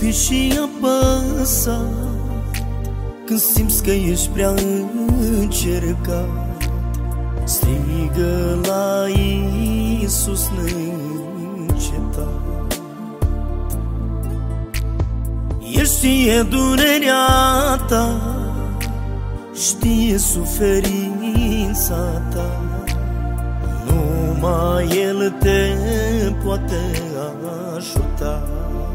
iubit și apăsat, când simți că ești prea încercat, strigă la Iisus neîncetat. El știe durerea ta, știe suferința ta, numai El te poate ajuta.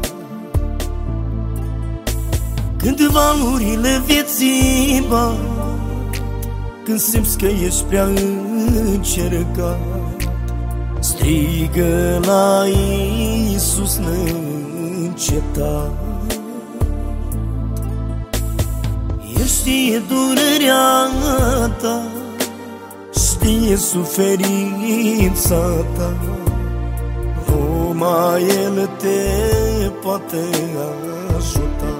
Când valurile vieții bat, când simți că ești prea încercat, strigă la Iisus neîncetat. El știe durerea ta, știe suferința ta, numai El te poate ajuta.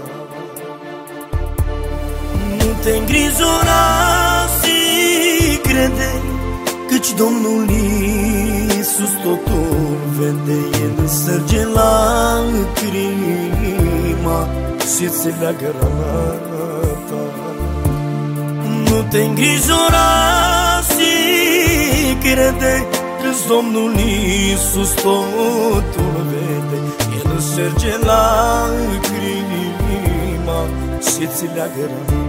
Nu te îngrijora și crede, căci Domnul Iisus totul vede. El sărge lacrima și-ți leagă rana ta. Nu te îngrijora și crede, căci Domnul Iisus totul vede. El sărge lacrima și-ți leagă rana ta.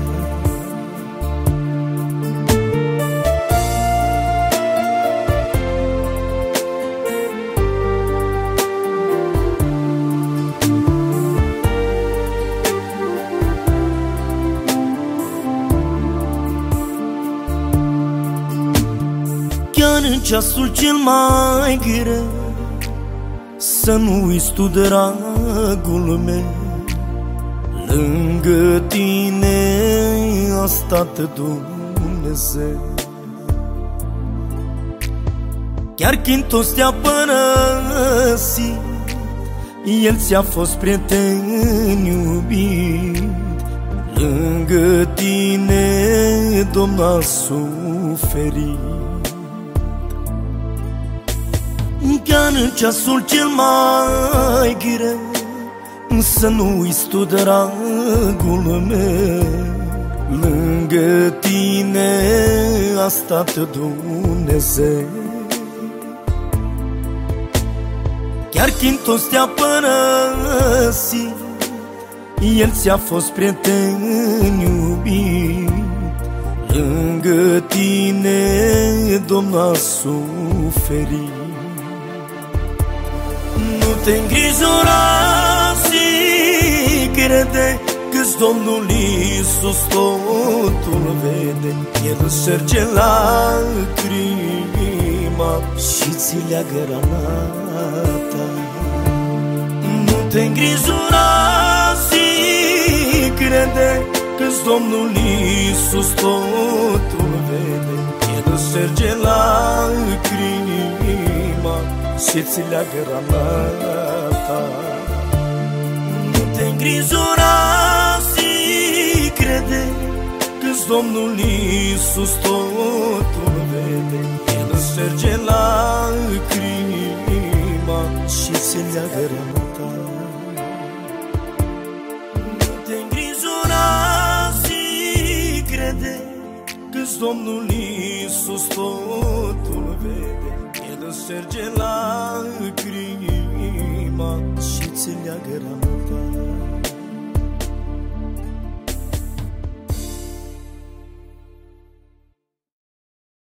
Chiar în ceasul cel mai greu, să nu uiți tu, dragul meu, lângă tine a stat Dumnezeu. Chiar când toți te-a părăsit, El ți-a fost prieten iubit. Lângă tine Domnul a suferit. Chiar în ceasul cel mai greu, să nu uiți tu, dragul meu, lângă tine a stat Dumnezeu. Chiar când toți te-a părăsit, El ți-a fost prieten iubit. Lângă tine Domnul a suferit. Nu te îngrijora și crede, că-ți Domnul Iisus totul vede. El sărge lacrima și-ți leagă rana ta. Nu te îngrijora și crede, că-ți Domnul Iisus totul vede. El sărge lacrima și-ți leagă rana ta. Nu te îngrijora și crede, că-ți Domnul Iisus totul vede. El sărge lacrima și-ți leagă rana ta. Nu te îngrijora și crede, că-ți Domnul Iisus totul vede. El sărge lacrima și-ți leagă rana ta.